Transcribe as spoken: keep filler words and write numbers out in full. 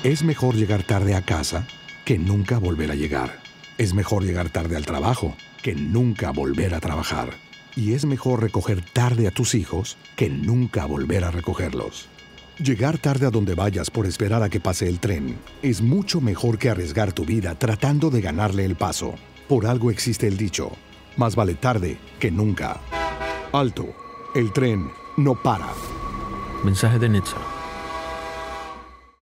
Es mejor llegar tarde a casa que nunca volver a llegar. Es mejor llegar tarde al trabajo que nunca volver a trabajar. Y es mejor recoger tarde a tus hijos que nunca volver a recogerlos. Llegar tarde a donde vayas por esperar a que pase el tren es mucho mejor que arriesgar tu vida tratando de ganarle el paso. Por algo existe el dicho, más vale tarde que nunca. Alto, el tren no para. Mensaje de Netza.